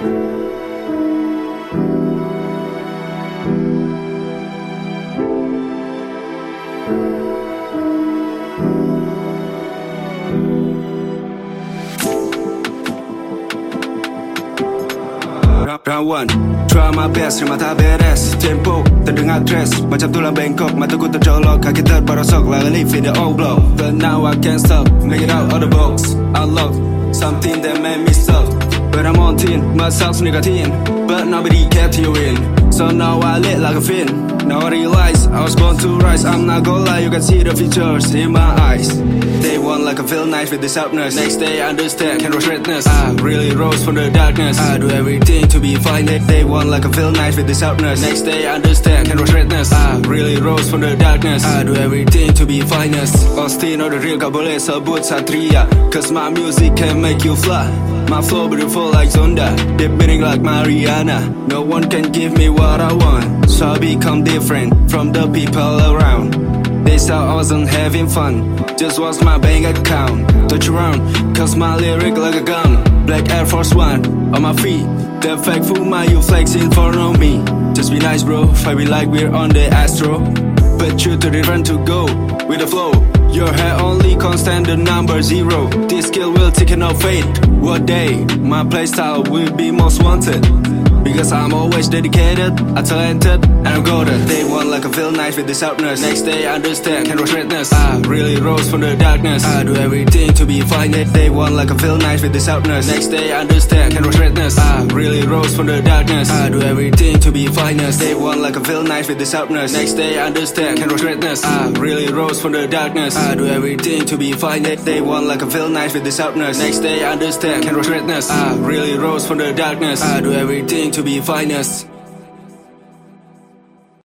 Round one, try my best, terima tak beres. Tempo, terdengar stress macam tulang bengkok. Mataku tercolok, kaki terperosok like a leaf in the old block. But now I can't stop, make it out of the box. Unlock, something that made me stop. But I'm on tin, myself's nicotine. But nobody kept you in, so now I lit like a fin. Now I realize I was born to rise. I'm not gonna lie, you can see the features in my eyes. Day one like a field knife with the sharpness. Next day I understand, can rush redness. I really rose from the darkness. I do everything to be fine. Day one like a field knife with the sharpness. Next day I understand, can rush redness. I really rose from the darkness. I do everything to be finest. Austin or the real, kau boleh sebut Satria. Cause my music can make you fly. My flow beautiful like Zonda, deep beating like Mariana. No one can give me what I want, so I become different from the people around. They thought I wasn't having fun, just watch my bank account. Touch around, cause my lyric like a gun. Black Air Force One on my feet. The fake fool, my you flex in front of me. Just be nice bro, fight me like we're on the Astro. But you too different to go with the flow. Your hair only constant, the number 0. This skill will take no fade. One day, my playstyle will be most wanted. Because I'm always dedicated, I'm talented, and I'm golden. Day one like a field knife with the sharpness. Next day I understand, can rush redness. I really rose from the darkness. I do everything to be fine. Day one like a field knife with the sharpness. Next day I understand, can rush redness. I really rose from the darkness. I do everything to be finest. Day one like a field knife with the sharpness. Next day I understand, can rush redness. I really rose from the darkness. I do everything to be fine. Day one like a field knife with the sharpness. Next day I understand, can rush redness. I really rose from the darkness. I do everything to be finest.